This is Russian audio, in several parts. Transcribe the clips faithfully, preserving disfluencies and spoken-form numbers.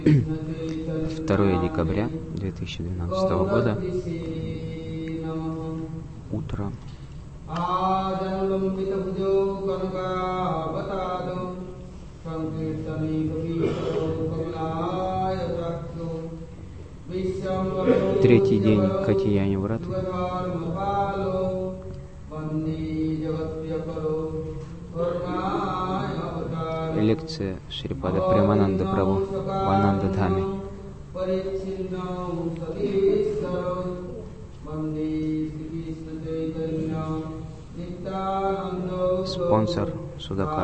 второе декабря две тысячи двенадцатого года. Утро. Третий день Катияни Врат. Лекция Шрипада Премананда Прабху в Ананда-Дхаме. Спонсор Судакар.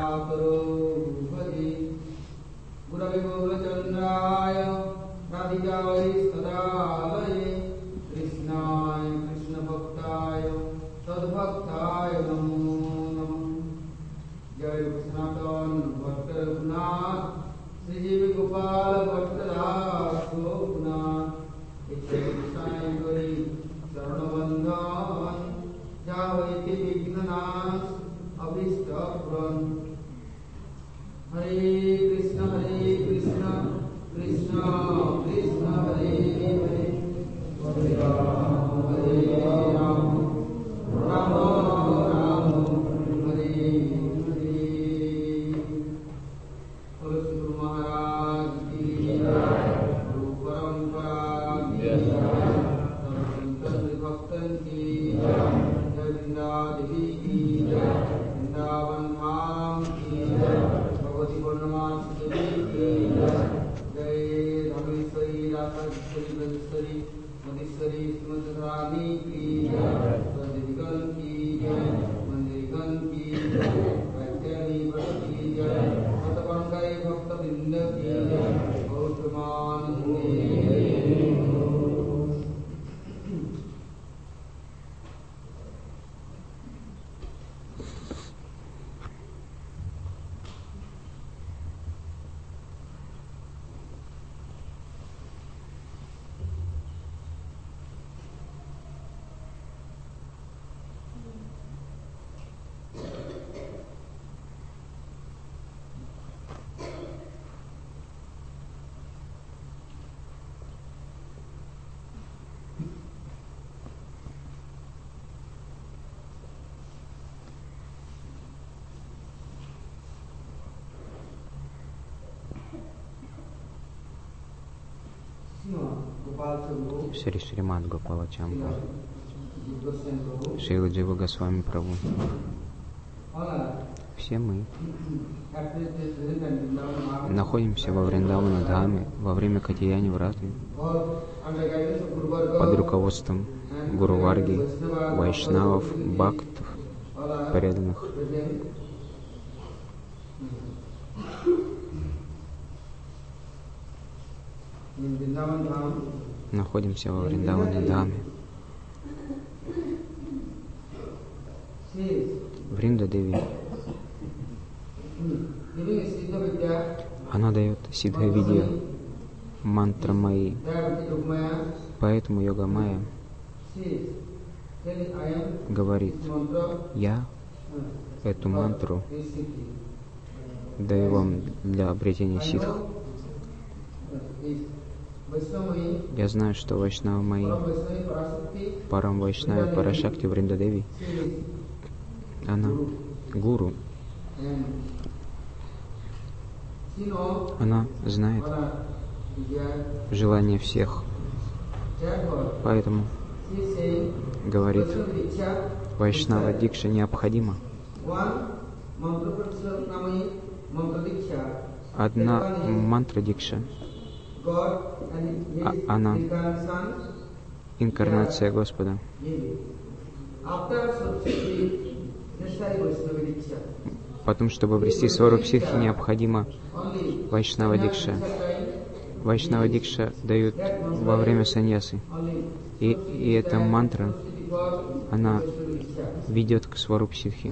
Шри Шримад Гопалачампу, Шрила Джива Госвами Прабху. Все мы находимся во Вриндавана-Дхаме во время Катияни Враты под руководством Гуру Варги, Вайшнавов, Бхактов, преданных. Находимся во Вриндаване-Дхаме. Вринда-Деви. Она дает Сиддха-видью, мантра Майи. Поэтому Йога-майя говорит: я эту мантру даю вам для обретения ситх. Я знаю, что Вайшнава Майи, Парам Вайшнава Парашакти Вринда-Деви, она гуру. Она знает желание всех. Поэтому говорит, Вайшнава Дикша необходима. Одна мантра Дикша, а она инкарнация Господа. Потом, чтобы обрести Сваруб Ситхи, необходима Вайшнава Дикша. Вайшнава Дикша дают во время саньясы. И, и эта мантра, она ведет к Сваруб Ситхи.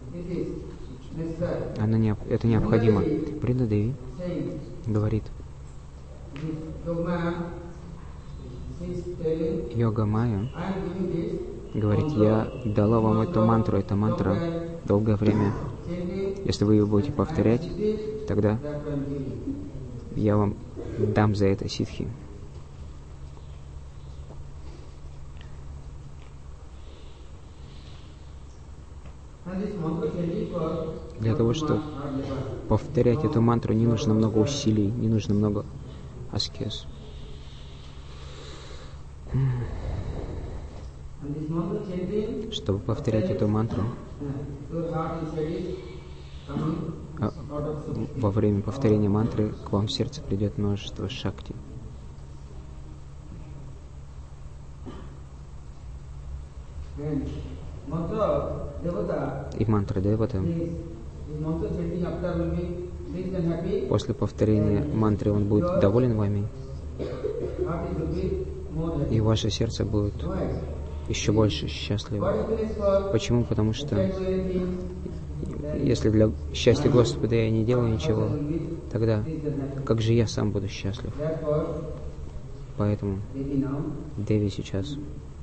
Она не, это необходимо. Вринда-Деви говорит, Йога-майя говорит, я дала вам эту мантру, эта мантра долгое время. Если вы ее будете повторять, тогда я вам дам за это ситхи. Для того, чтобы повторять эту мантру, не нужно много усилий, не нужно много аскез. Чтобы повторять эту мантру, во время повторения мантры к вам в сердце придет множество шакти. И мантра девата. После повторения мантры он будет доволен вами, и ваше сердце будет еще больше счастливо. Почему? Потому что если для счастья Господа я не делаю ничего, тогда как же я сам буду счастлив? Поэтому Деви сейчас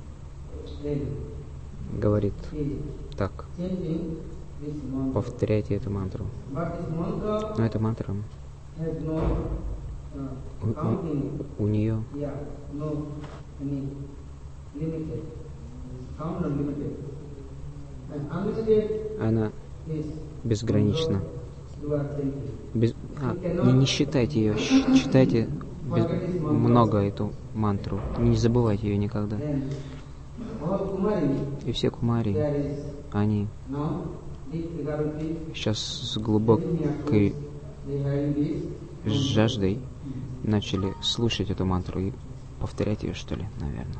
говорит так: повторяйте эту мантру. Но эта мантра, у, у, у нее она безгранична. Без, а, не, не считайте ее, считайте без, много эту мантру. Не забывайте ее никогда. И все кумари, они сейчас с глубокой жаждой начали слушать эту мантру и повторять ее, что ли, наверное.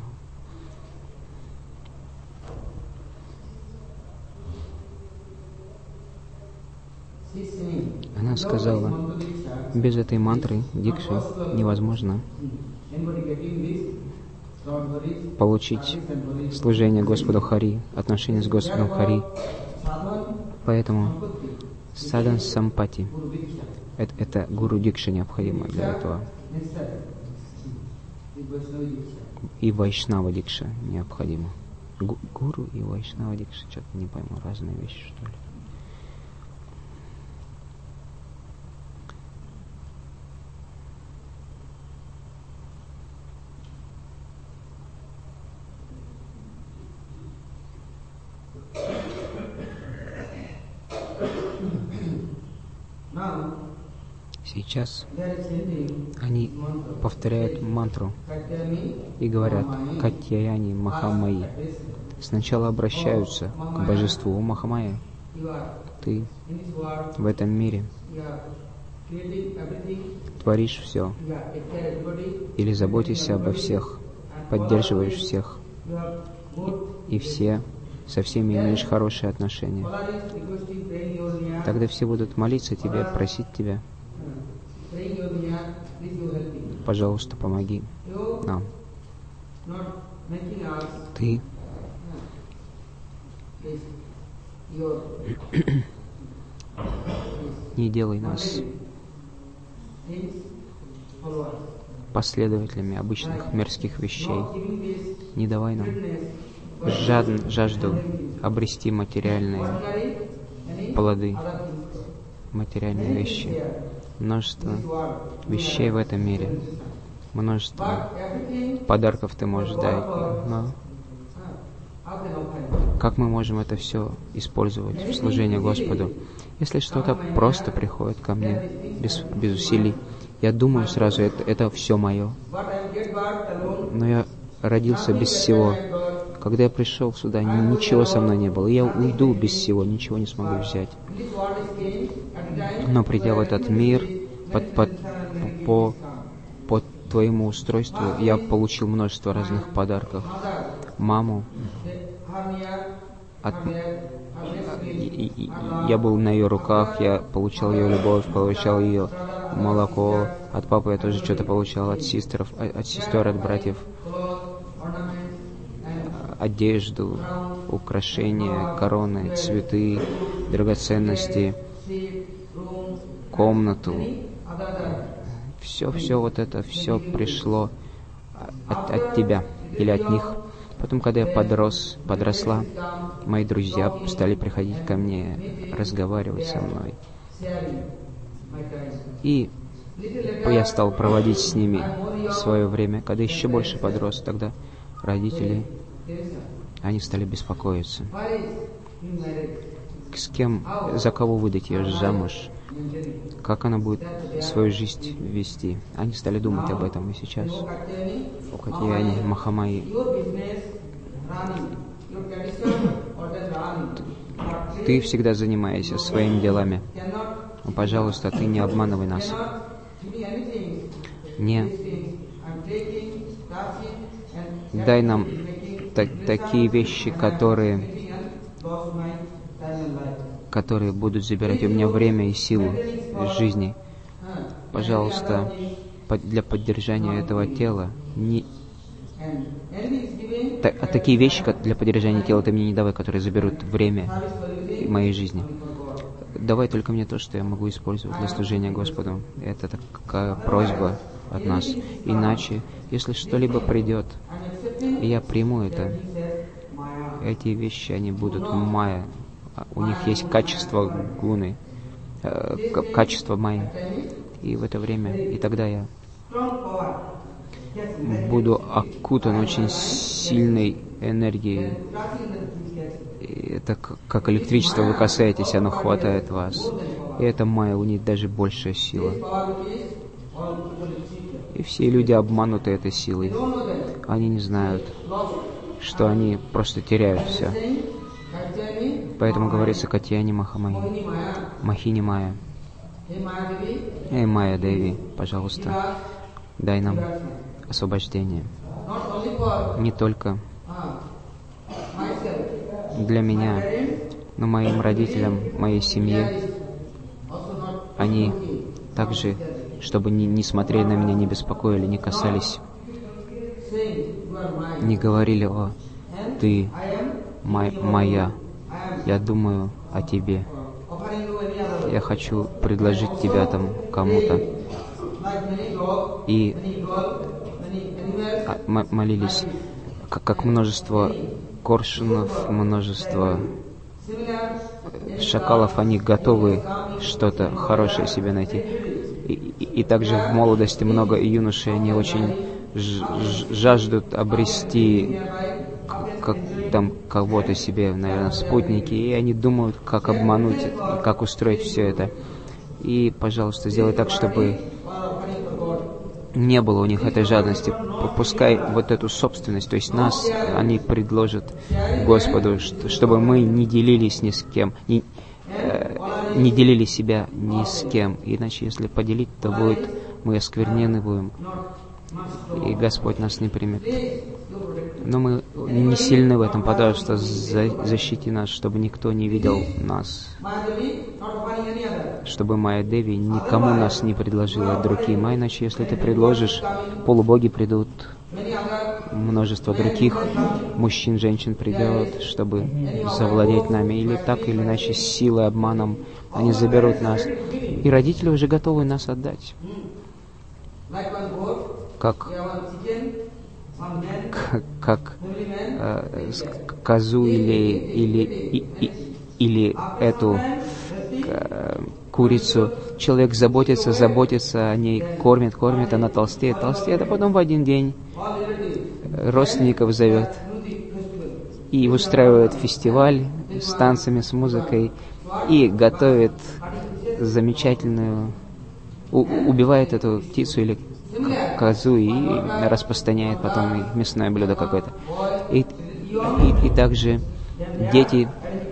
Она сказала, без этой мантры, дикши, невозможно получить служение Господу Хари, отношения с Господом Хари. Поэтому садан сампати — это, это гуру дикша необходимо для этого. И вайшнава дикша необходимо. Гу, гуру и вайшнава дикша, что-то не пойму, разные вещи, что ли. Сейчас они повторяют мантру и говорят «Катьяяни Махамайи». Сначала обращаются к божеству: «О Махамайя, ты в этом мире творишь все, или заботишься обо всех, поддерживаешь всех, и, и все, со всеми имеешь хорошие отношения. Тогда все будут молиться тебе, просить тебя: пожалуйста, помоги нам. Ты не делай нас последователями обычных мирских вещей. Не давай нам жад, жажду обрести материальные плоды, материальные вещи. Множество вещей в этом мире, множество подарков ты можешь дать, но как мы можем это все использовать в служении Господу? Если что-то просто приходит ко мне без, без усилий, я думаю сразу, это, это все мое. Но я родился без всего. Когда я пришел сюда, ничего со мной не было. Я уйду без всего, ничего не смогу взять. Но придя в этот мир, под, под, по, по твоему устройству, я получил множество разных подарков. Маму, от, и, и, я был на ее руках, я получал ее любовь, получал ее молоко. От папы я тоже что-то получал, от сестров, от сестер, от братьев. Одежду, украшения, короны, цветы, драгоценности, комнату. Все, все вот это, все пришло от, от тебя или от них. Потом, когда я подрос, подросла, мои друзья стали приходить ко мне, разговаривать со мной. И я стал проводить с ними свое время. Когда еще больше подрос, тогда родители, они стали беспокоиться. С кем, за кого выдать ее замуж? Как она будет свою жизнь вести? Они стали думать об этом и сейчас. О Катьяне, Махамайи. Ты всегда занимаешься своими делами. Но, пожалуйста, ты не обманывай нас. Не дай нам та- такие вещи, которые, которые будут забирать у меня время и силу жизни. Пожалуйста, для поддержания этого тела не... Та- а такие вещи для поддержания тела ты мне не давай, которые заберут время моей жизни. Давай только мне то, что я могу использовать для служения Господу. Это такая просьба от нас. Иначе, если что-либо придет, и я приму это, эти вещи, они будут майя. У них есть качество гуны, э, качество майя. И в это время, и тогда я буду окутан очень сильной энергией. И это как электричество, вы касаетесь, оно хватает вас. И это майя, у них даже большая сила. И все люди обмануты этой силой. Они не знают, что они просто теряют все. Поэтому говорится Катьяни Махамайи, Махини Майя. Эй, Майя Деви, пожалуйста, дай нам освобождение. Не только для меня, но моим родителям, моей семье. Они также, чтобы не, не смотрели на меня, не беспокоили, не касались, не говорили: «О, ты мой, моя, я думаю о тебе, я хочу предложить тебя там кому-то». И молились, как, как множество коршунов, множество шакалов, они готовы что-то хорошее себе найти. И, и, и также в молодости много юношей, они очень ж, ж, жаждут обрести как, там кого-то себе, наверное, спутники, и они думают, как обмануть, как устроить все это. И, пожалуйста, сделай так, чтобы не было у них этой жадности. Пускай вот эту собственность, то есть нас, они предложат Господу, чтобы мы не делились ни с кем, не, э, не делили себя ни с кем. Иначе, если поделить, то будет, мы осквернены будем, и Господь нас не примет. Но мы не сильны в этом, пожалуйста, защити нас, чтобы никто не видел нас, чтобы Майя Деви никому нас не предложила от руки. Майя, иначе, если ты предложишь, полубоги придут, множество других мужчин, женщин придет, чтобы завладеть нами, или так или иначе силой, обманом они заберут нас. И родители уже готовы нас отдать. Как как, как э, козу или, или, и, и, или эту э, курицу. Человек заботится, заботится о ней, кормит, кормит, она толстеет, толстеет, а потом в один день родственников зовет и устраивает фестиваль с танцами, с музыкой, и готовит замечательную, у, убивает эту птицу или козу и распространяет потом и мясное блюдо какое-то. И, и, и также дети,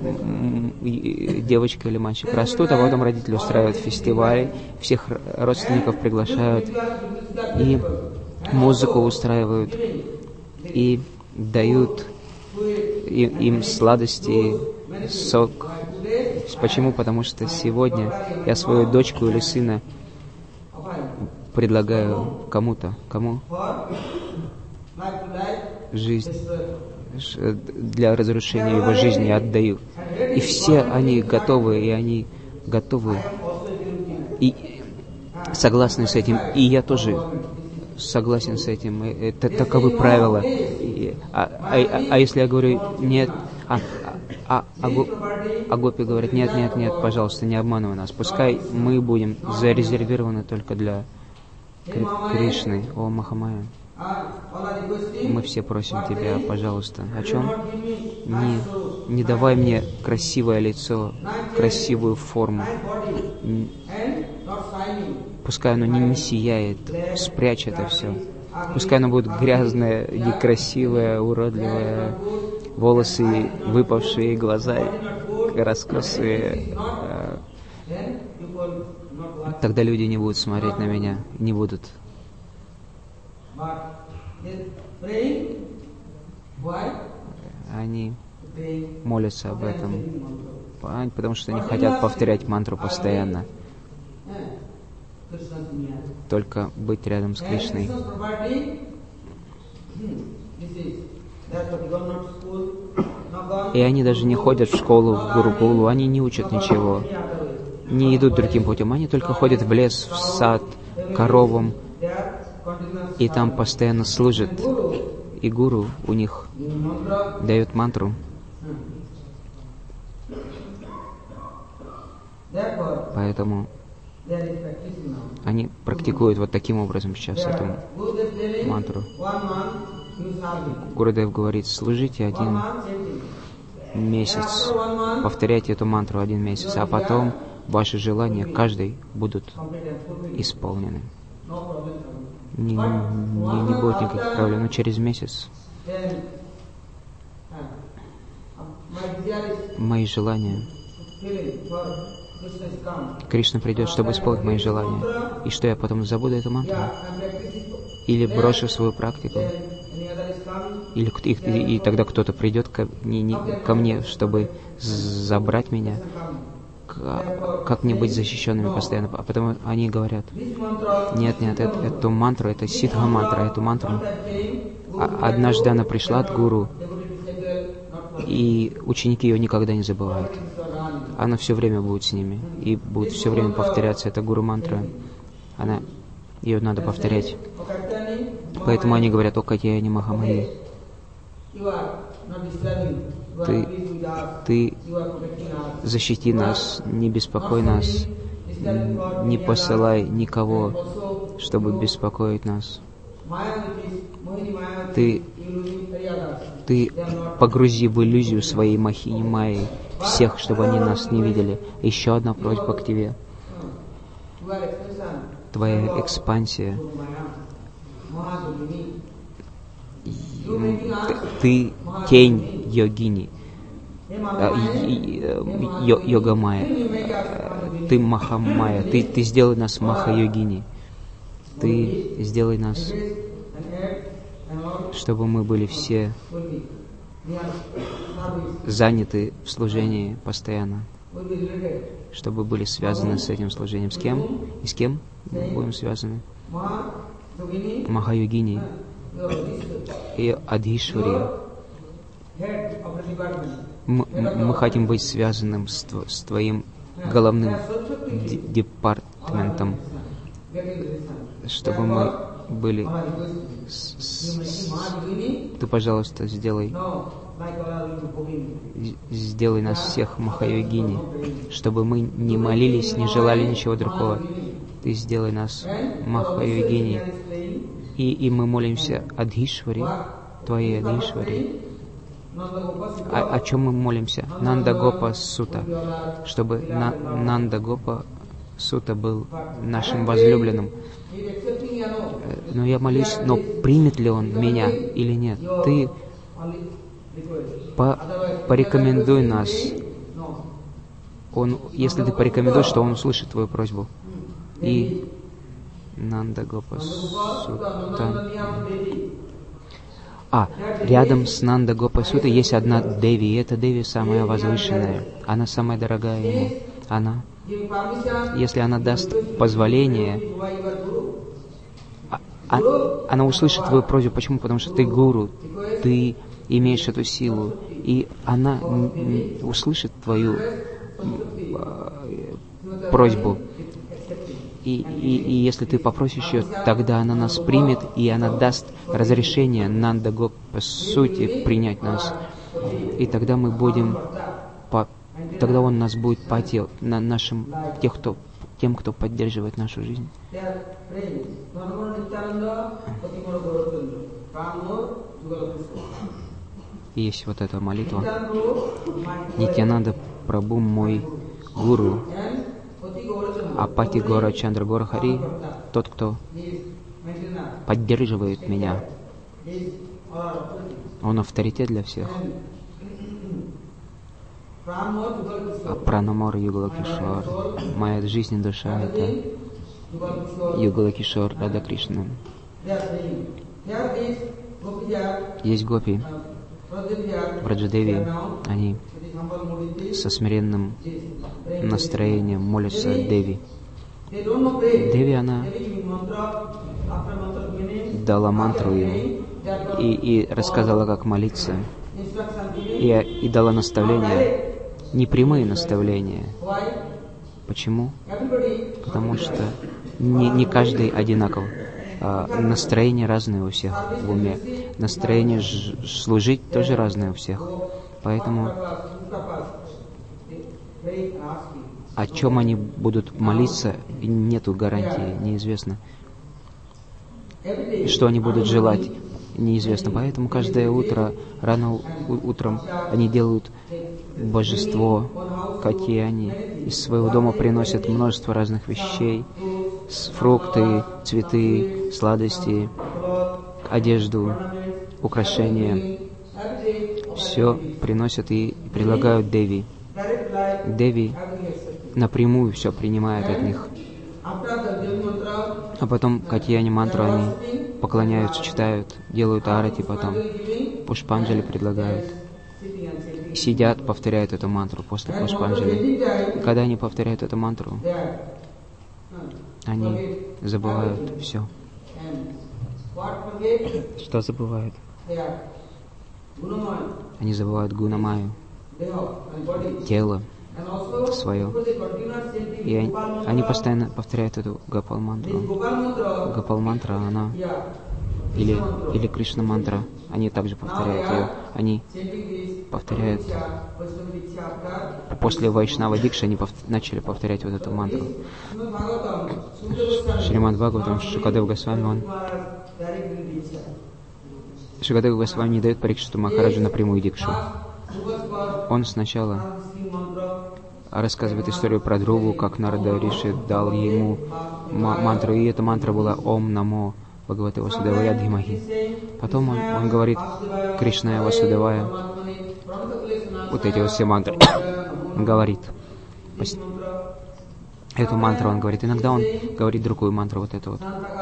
девочка или мальчик растут, а потом родители устраивают фестивали, всех родственников приглашают, и музыку устраивают, и дают им, им сладости, сок. Почему? Потому что сегодня я свою дочку или сына предлагаю кому-то, кому? Жизнь. Для разрушения его жизни отдаю. И все они готовы, и они готовы, и согласны с этим. И я тоже согласен с этим. Это таковы правила. И, а, а, а если я говорю нет, а, а, а, а гопи говорят: нет, нет, нет, пожалуйста, не обманывай нас. Пускай мы будем зарезервированы только для Кришны, о Махамая, мы все просим Тебя, пожалуйста, о чем? Не, не давай мне красивое лицо, красивую форму. Пускай оно не, не сияет, спрячь это все. Пускай оно будет грязное, некрасивое, уродливое, волосы выпавшие, глаза раскосые. Тогда люди не будут смотреть на меня, не будут. Они молятся об этом, потому что они хотят повторять мантру постоянно. Только быть рядом с Кришной. И они даже не ходят в школу, в Гурукулу, они не учат ничего, не идут другим путем, они только ходят в лес, в сад, к коровам, и там постоянно служат. И гуру у них дает мантру. Поэтому они практикуют вот таким образом сейчас эту мантру. Гурудев говорит, служите один месяц, повторяйте эту мантру один месяц, а потом ваши желания каждый будут исполнены. Не, не, не будет никаких проблем, но через месяц мои желания, Кришна придет, чтобы исполнить мои желания. И что, я потом забуду эту мантру? Или брошу свою практику? Или и, и, и тогда кто-то придет ко, не, не, ко мне, чтобы забрать меня? Как мне быть защищенными постоянно? А потом они говорят, нет, нет, это, эту мантру, это ситха мантра, эту мантру. А, однажды она пришла от гуру, и ученики ее никогда не забывают. Она все время будет с ними, и будет все время повторяться эта гуру мантра. Она, ее надо повторять. Поэтому они говорят, о Катьяяни Махамаи, ты, ты защити нас, не беспокой нас, не посылай никого, чтобы беспокоить нас. Ты, ты погрузи в иллюзию своей Махини Майи всех, чтобы они нас не видели. Еще одна просьба к тебе. Твоя экспансия. Ты тень йогини, йога майя. Ты Махамайя. Ты, ты сделай нас Маха-йогини. Ты сделай нас, чтобы мы были все заняты в служении постоянно, чтобы были связаны с этим служением. С кем? И с кем мы будем связаны? Маха-йогини и Адхишвари. Мы, мы хотим быть связанным с, с твоим головным департаментом, чтобы мы были... С, с, ты, пожалуйста, сделай, сделай нас всех Маха-йогини, чтобы мы не молились, не желали ничего другого. Ты сделай нас Маха-йогини. И, и мы молимся Адхишвари, твоей Адхишвари. О, о чем мы молимся? Нанда Гопа Сута, чтобы на, Нанда Гопа Сута был нашим возлюбленным. Но я молюсь, но примет ли он меня или нет? Ты по, порекомендуй нас. Он, если ты порекомендуешь, то он услышит твою просьбу. И Нанда Гопа Сута. А, рядом с Нанда Гопа Сутой есть одна Деви, и эта Деви самая возвышенная. Она самая дорогая ему. Она, если она даст позволение, а, а, она услышит твою просьбу. Почему? Потому что ты гуру, ты имеешь эту силу, и она услышит твою просьбу. И, и, и если ты попросишь ее, тогда она нас примет, и она даст разрешение Нанда Гопа Сути принять нас. И тогда мы будем, по, тогда он нас будет пати, на нашим, тех, кто тем, кто поддерживает нашу жизнь. И есть вот эта молитва. Нитьянанда Прабху мой гуру, Апати Гора Чандра Гора Хари, тот, кто поддерживает меня. Он авторитет для всех. Пранамор Югала Кишор. Моя жизнь и душа — это Югала Кишор Рада Кришна. Есть гопи, Враджадеви, они со смиренным настроением молятся Деви. Деви, она дала мантру им и, и рассказала, как молиться, и, и дала наставления, непрямые наставления. Почему? Потому что не, не каждый одинаков. А, настроения разные у всех в уме. Настроение ж, служить тоже разное у всех. Поэтому о чем они будут молиться, нету гарантии, неизвестно. Что они будут желать, неизвестно. Поэтому каждое утро, рано у, утром, они делают божество, какие они из своего дома приносят множество разных вещей, фрукты, цветы, сладости, одежду, украшения. Все приносят и предлагают Деви. Деви напрямую все принимает от них. А потом Катьяни мантру они поклоняются, читают, делают арати, потом пушпанджали предлагают. Сидят, повторяют эту мантру после пушпанджали. Когда они повторяют эту мантру, они забывают все. Что забывают? Они забывают гунамаю, тело свое. И они, они постоянно повторяют эту Гопал мантру. Гопал мантра, она или, или Кришна мантра, они также повторяют ее. Они повторяют. После Вайшнава Дикши они пов... начали повторять вот эту мантру. Шримад Бхагаватам, Шукадев Госвами, он Шукадев Госвами не дает Парикшиту Махараджу напрямую дикшу. Он сначала рассказывает историю про Друву, как Нарада Риши дал ему мантру, и эта мантра была Ом Намо Бхагавате Васудевая Дхимахи. Потом он, он говорит Кришна Васудевая, вот эти вот все мантры. Он говорит эту мантру, он говорит. Иногда он говорит другую мантру, вот эту вот.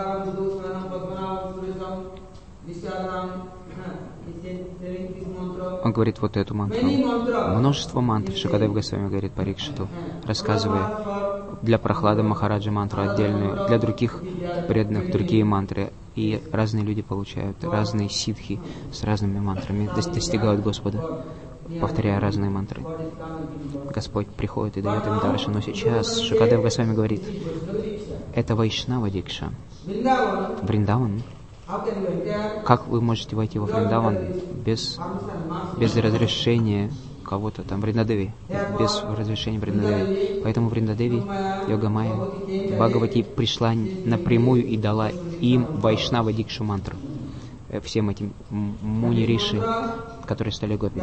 Он говорит вот эту мантру. Множество мантр. Шукадев Госвами говорит Парикшиту, рассказывая для Прохлада Махараджа мантру отдельную, для других преданных другие мантры. И разные люди получают разные ситхи с разными мантрами, достигают Господа, повторяя разные мантры. Господь приходит и дает им дарши. Но сейчас Шукадев Госвами говорит, это Вайшнава Дикша. Вриндаван. Как вы можете войти во Вриндаван без, без разрешения кого-то там, Вриндадеви, без разрешения Вриндадеви? Поэтому Вриндадеви, Йогамая, Бхагавати пришла напрямую и дала им Вайшнава Дикшу мантру. Всем этим муни-риши, которые стали гопи.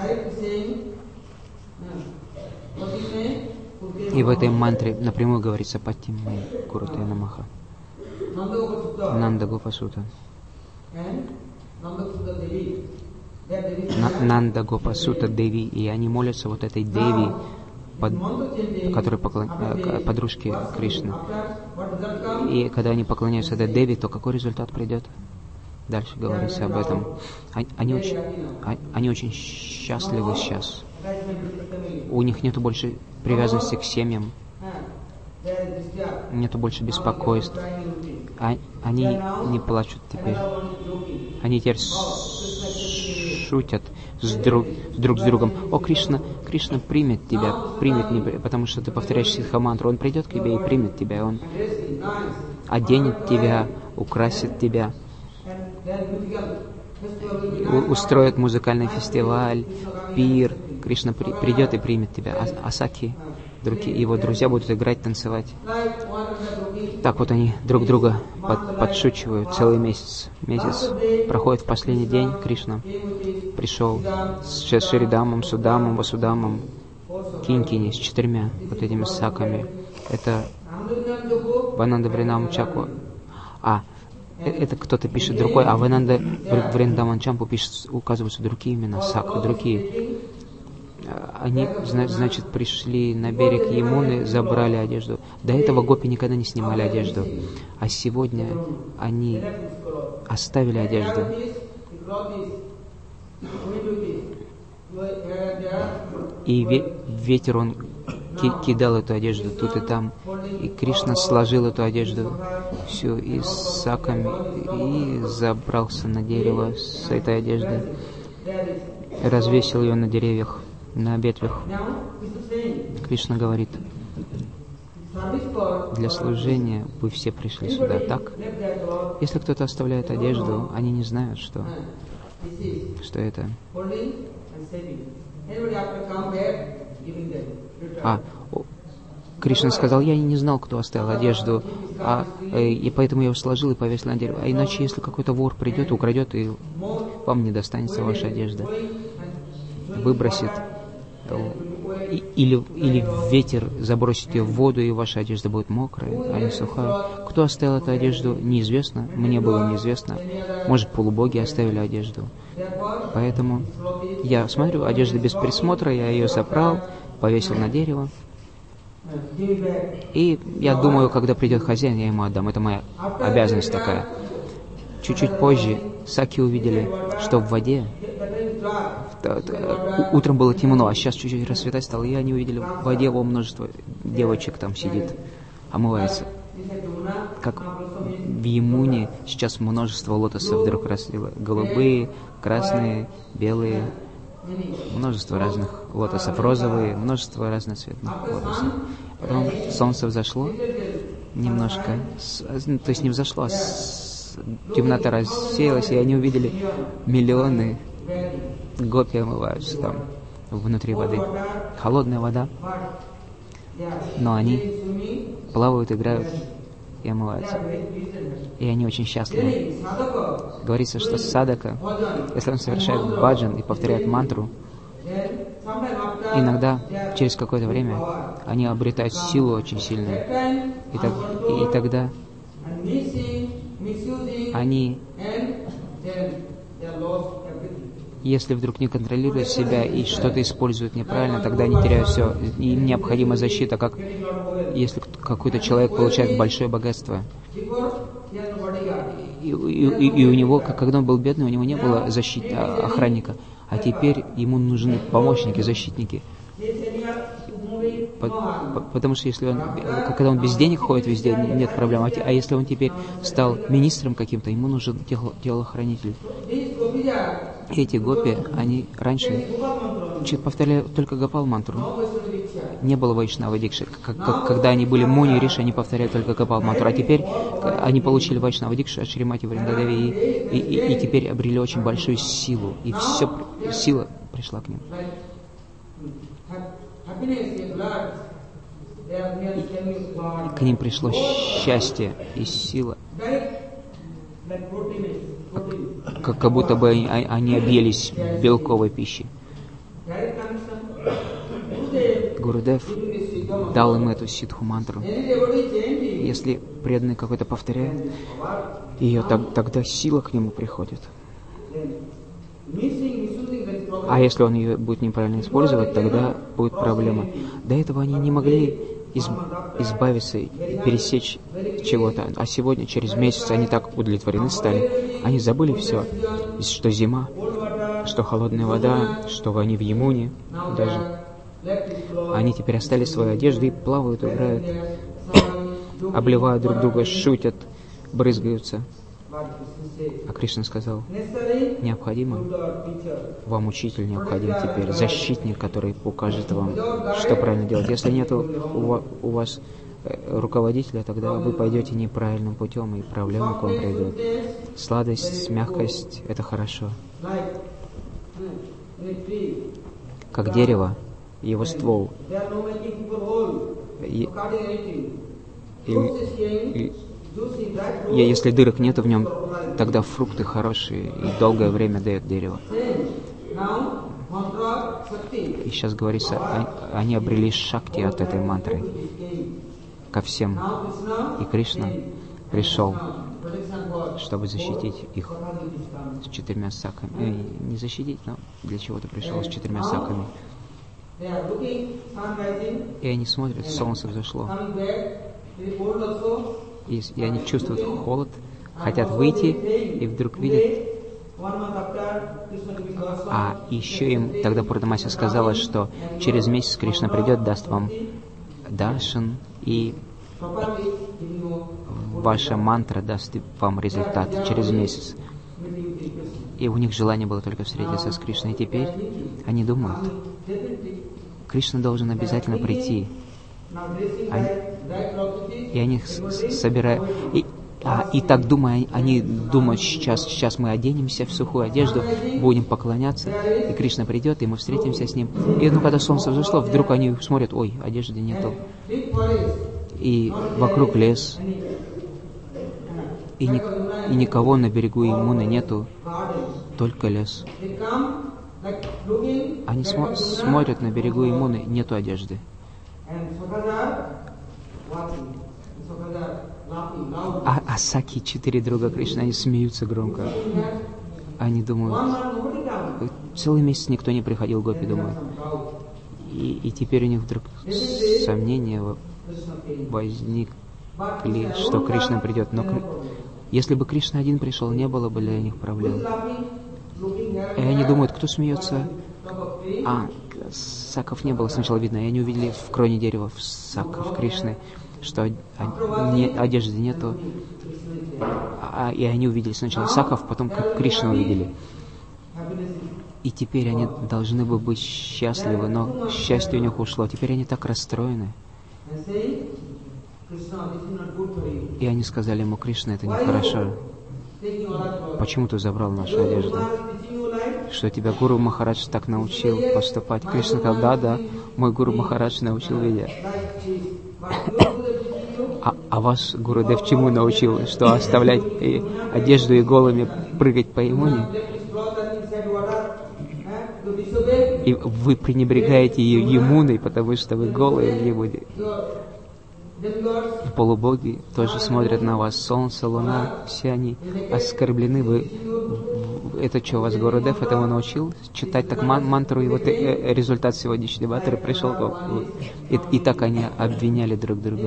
И в этой мантре напрямую говорится Паттиммай Курутая Намаха. Нанда Гопасута. Нанда Гопасута Деви, и они молятся вот этой Деви, под, которой поклон... подружке Кришны. И когда они поклоняются этой Деви, то какой результат придет? Дальше говорится об этом. Они очень, они очень счастливы сейчас. У них нету больше привязанности к семьям, нету больше беспокойств. А, они не плачут теперь. Они теперь шутят с друг, с друг с другом. О, Кришна, Кришна примет тебя, примет, не, потому что ты повторяешь ситха-мантру. Он придет к тебе и примет тебя. Он оденет тебя, украсит тебя, устроит музыкальный фестиваль, пир. Кришна при, придет и примет тебя. А, Асаки, другие, его друзья будут играть, танцевать. Так вот они друг друга под, подшучивают целый месяц. Месяц проходит, в последний день Кришна пришел с Шридамом, Судамом, Васудамом, Кинкини, с четырьмя вот этими саками. Это Вананда Вринам Чаква. А, это кто-то пишет другой, а Вананда Вриндаман Чампу пишет, указываются другие имена, сакры, другие. Они, значит, пришли на берег Ямуны, забрали одежду. До этого гопи никогда не снимали одежду. А сегодня они оставили одежду. И ветер, он кидал эту одежду тут и там. И Кришна сложил эту одежду всю и с саками, и забрался на дерево с этой одеждой. Развесил ее на деревьях, на ветвях. Кришна говорит: для служения вы все пришли сюда, так? Если кто-то оставляет одежду, они не знают, что, что это. А, Кришна сказал: я не знал, кто оставил одежду, а, и поэтому я его сложил и повесил на дерево. А иначе, если какой-то вор придет, украдет, и вам не достанется ваша одежда, выбросит, или, или ветер забросит ее в воду, и ваша одежда будет мокрая, а не сухая. Кто оставил эту одежду, неизвестно. Мне было неизвестно. Может, полубоги оставили одежду. Поэтому я смотрю, одежда без присмотра, я ее забрал, повесил на дерево. И я думаю, когда придет хозяин, я ему отдам. Это моя обязанность такая. Чуть-чуть позже саки увидели, что в воде утром было темно, а сейчас чуть-чуть расцветать стало, и они увидели в воде его множество девочек там сидит, омывается. Как в Ямуне сейчас множество лотосов вдруг росли. Голубые, красные, белые, множество разных лотосов, розовые, множество разноцветных лотосов. Потом солнце взошло немножко, то есть не взошло, а темнота рассеялась, и они увидели миллионы гопи омываются там внутри воды. Холодная вода, но они плавают, играют и омываются. И они очень счастливы. Говорится, что садака, если он совершает баджан и повторяет мантру, иногда через какое-то время они обретают силу очень сильную. И, так, и тогда они, если вдруг не контролируют себя и что-то используют неправильно, тогда они теряют все. Им необходима защита, как если какой-то человек получает большое богатство. И, и, и, и у него, когда он был бедный, у него не было защиты, охранника. А теперь ему нужны помощники, защитники. Потому что если он, когда он без денег ходит везде, нет проблем. А если он теперь стал министром каким-то, ему нужен телохранитель. И эти гопи, они раньше повторяли только Гопал мантру. Не было Вайшнава Дикши. Когда они были Муни и Риши, они повторяли только Гопал мантру. А теперь они получили Вайшнава Дикши от Шримати Вриндадеви и, и, и, и теперь обрели очень большую силу. И все, сила пришла к ним. К ним пришло счастье и сила. Как, как будто бы они, они объелись белковой пищей. Гурудев дал им эту ситху мантру. Если преданный какой-то повторяет ее, так, тогда сила к нему приходит. А если он ее будет неправильно использовать, тогда будет проблема. До этого они не могли из, избавиться, пересечь чего-то. А сегодня, через месяц, они так удовлетворены стали. Они забыли все, что зима, что холодная вода, что они в Ямуне даже. Они теперь оставили свою одежду и плавают, играют, обливают друг друга, шутят, брызгаются. А Кришна сказал: необходимо, вам учитель необходим теперь, защитник, который укажет вам, что правильно делать. Если нет у вас руководителя, тогда вы пойдете неправильным путем, и проблемы к вам придут. Сладость, мягкость — это хорошо. Как дерево, его ствол. И, и, и если дырок нету в нем, тогда фрукты хорошие и долгое время дает дерево. И сейчас говорится, они обрели шакти от этой мантры ко всем. И Кришна пришел, чтобы защитить их с четырьмя саками. Э, не защитить, но для чего-то пришел с четырьмя саками. И они смотрят, солнце взошло. И, и они чувствуют холод, хотят выйти, и вдруг видят. А еще им тогда Пурнамаси сказала, что через месяц Кришна придет, даст вам даршан, и ваша мантра даст вам результат через месяц. И у них желание было только встретиться с Кришной. И теперь они думают, Кришна должен обязательно прийти. Они, и они собирают... И, а, и так думая, они думают, сейчас, сейчас мы оденемся в сухую одежду, будем поклоняться, и Кришна придет, и мы встретимся с ним. И ну, когда солнце взошло, вдруг они смотрят, ой, одежды нету. И вокруг лес, и, ни, и никого на берегу Ямуны нету, только лес. Они смо- смотрят на берегу Ямуны, нету одежды. А, а Саки, четыре друга Кришны, они смеются громко. Они думают, целый месяц никто не приходил, гопи думают. И, и теперь у них вдруг сомнения возникли, что Кришна придет. Но если бы Кришна один пришел, не было бы для них проблем. И они думают, кто смеется? А, саков не было сначала видно, и они увидели в кроне дерева саков Кришны, что не, одежды нету, а, и они увидели сначала саков, потом Кришну увидели. И теперь они должны бы быть счастливы, но счастье у них ушло. Теперь они так расстроены. И они сказали ему, Кришна, это нехорошо. Почему ты забрал нашу одежду? Что тебя Гуру Махарадж так научил поступать? Кришна сказал, да, да, мой Гуру Махарадж научил меня. А, а ваш Гурудев чему научил? Что оставлять и одежду и голыми прыгать по Ямуне? И вы пренебрегаете ее Ямуной, потому что вы голые в Ямуне. Полубоги тоже смотрят на вас. Солнце, луна, все они оскорблены. Вы, это что, вас Гурудев этому научил? Читать так ман- мантру, и вот э, результат сегодняшней батры пришел. И, и так они обвиняли друг друга.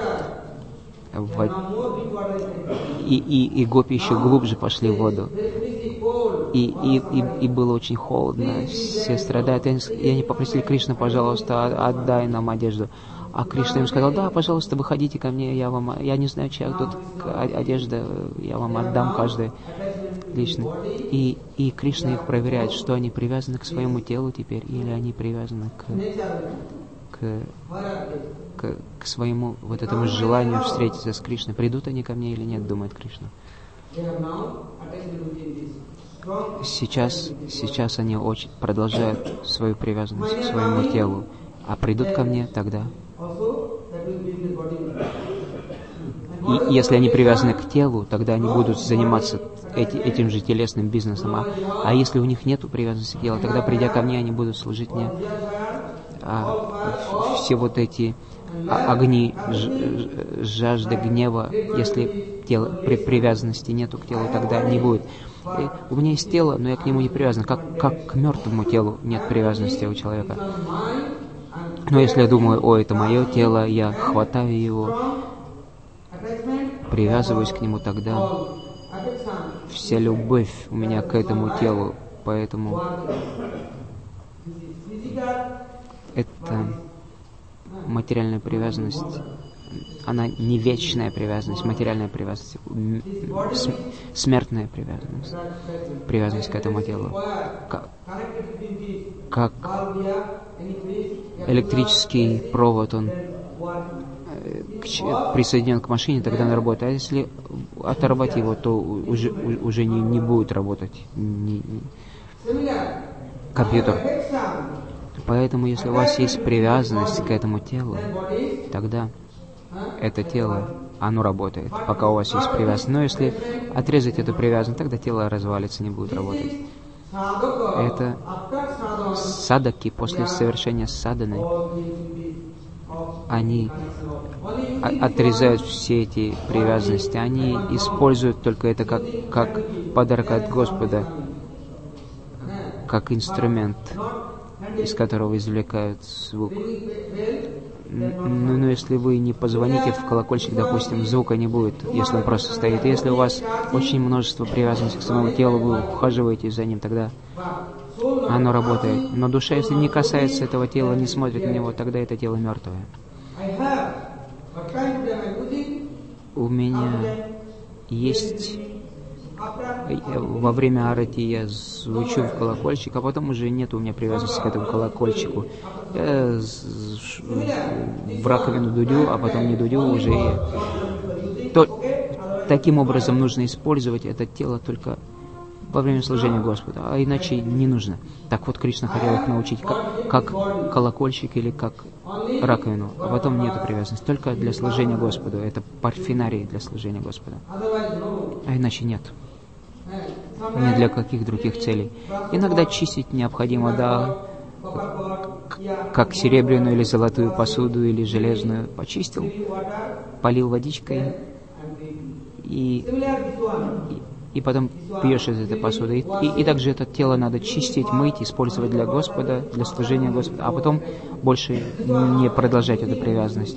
И, и, и гопи еще глубже пошли в воду. И, и, и, и было очень холодно. Все страдают. И они попросили Кришну, пожалуйста, отдай нам одежду. А Кришна им сказал, да, пожалуйста, выходите ко мне, я вам, я не знаю, чья тут одежда, я вам отдам каждый лично. И, и Кришна их проверяет, что они привязаны к своему телу теперь, или они привязаны к, к, к, к своему вот этому желанию встретиться с Кришной. Придут они ко мне или нет, думает Кришна. Сейчас, сейчас они очень продолжают свою привязанность к своему телу. А придут ко мне тогда. И если они привязаны к телу, тогда они будут заниматься эти, этим же телесным бизнесом. А, а если у них нет привязанности к телу, тогда, придя ко мне, они будут служить мне. А все вот эти огни ж, жажды, гнева, если тело, при привязанности нету к телу, тогда не будет. И у меня есть тело, но я к нему не привязан. Как, как к мертвому телу нет привязанности у человека. Но если я думаю, о, это мое тело, я хватаю его, привязываюсь к нему, тогда вся любовь у меня к этому телу, поэтому это материальная привязанность, она не вечная привязанность, материальная привязанность, смертная привязанность, привязанность к этому телу. Как, как электрический провод, он присоединен к машине, тогда она работает. А если оторвать его, то уже, уже не, не будет работать не, не, компьютер. Поэтому, если у вас есть привязанность к этому телу, тогда это тело, оно работает, пока у вас есть привязанность. Но если отрезать эту привязанность, тогда тело развалится, не будет работать. Это садаки после совершения садханы, они отрезают все эти привязанности, они используют только это как, как подарок от Господа, как инструмент, из которого извлекают звук. Ну, но если вы не позвоните в колокольчик, допустим, звука не будет, если он просто стоит. Если у вас очень множество привязанностей к самому телу, вы ухаживаете за ним, тогда оно работает. Но душа, если не касается этого тела, не смотрит на него, тогда это тело мертвое. У меня есть... Во время арати я звучу в колокольчик, а потом уже нет у меня привязанности к этому колокольчику. Я в раковину дудю, а потом не дудю уже. То, таким образом нужно использовать это тело только во время служения Господу, а иначе не нужно. Так вот, Кришна хотел их научить как, как колокольчик или как раковину, а потом нету привязанности, только для служения Господу. Это парфинарий для служения Господу, а иначе нет. Ни для каких других целей. Иногда чистить необходимо, да, как серебряную или золотую посуду, или железную. Почистил, полил водичкой, и, и, и потом пьешь из этой посуды. И, и, и также это тело надо чистить, мыть, использовать для Господа, для служения Господа, а потом больше не продолжать эту привязанность.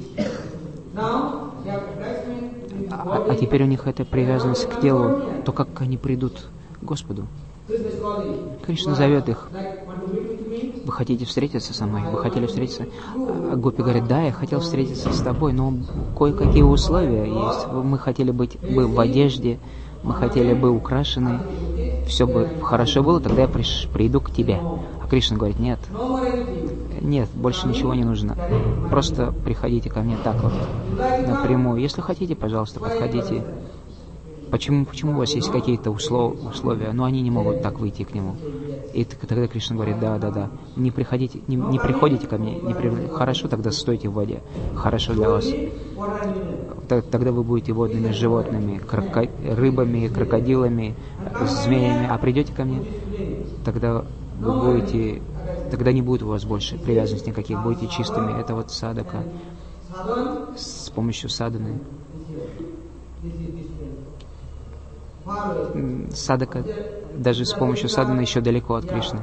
А, а теперь у них эта привязанность к телу, то как они придут к Господу? Кришна зовет их. Вы хотите встретиться со мной? Вы хотели встретиться? А Гопи говорит, да, я хотел встретиться с тобой, но кое-какие условия есть. Мы хотели быть бы в одежде, мы хотели бы украшены, все бы хорошо было, тогда я приш, приду к тебе. А Кришна говорит, нет, нет, больше ничего не нужно. Просто приходите ко мне так вот, напрямую. Если хотите, пожалуйста, подходите. Почему, почему у вас есть какие-то услов, условия, но они не могут так выйти к нему? И тогда Кришна говорит, да, да, да, не приходите, не, не приходите ко мне, не при... хорошо, тогда стойте в воде, хорошо для вас. Тогда вы будете водными животными, кроко... рыбами, крокодилами, змеями, а придете ко мне, тогда вы будете, тогда не будет у вас больше привязанностей никаких, будете чистыми. Это вот садака с помощью садханы. Садака, даже с помощью садханы еще далеко от Кришны.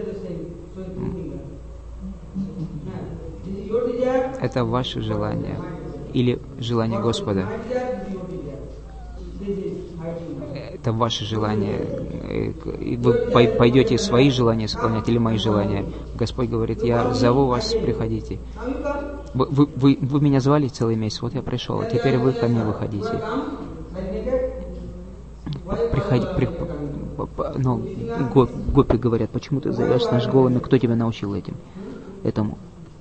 Это ваше желание или желание Господа. Это ваше желание. И вы пойдете свои желания исполнять или мои желания. Господь говорит, я зову вас, приходите. Вы, вы, вы, вы меня звали целый месяц, вот я пришел, а теперь вы ко мне выходите. Приходи, при, но гопи говорят, почему ты зовешь наш голыми, кто тебя научил этим, этому?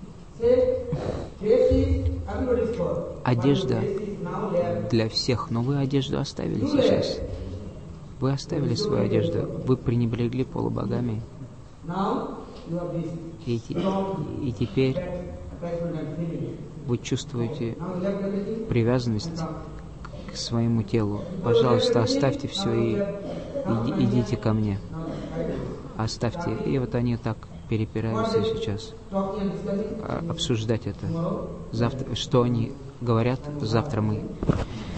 Одежда для всех, но вы одежду оставили сейчас. Вы оставили свою одежду, вы пренебрегли полубогами. И, и теперь вы чувствуете привязанность к своему телу. Пожалуйста, оставьте все и иди, идите ко мне. Оставьте. И вот они так перепираются сейчас. Обсуждать это. Завтра, что они говорят, завтра мы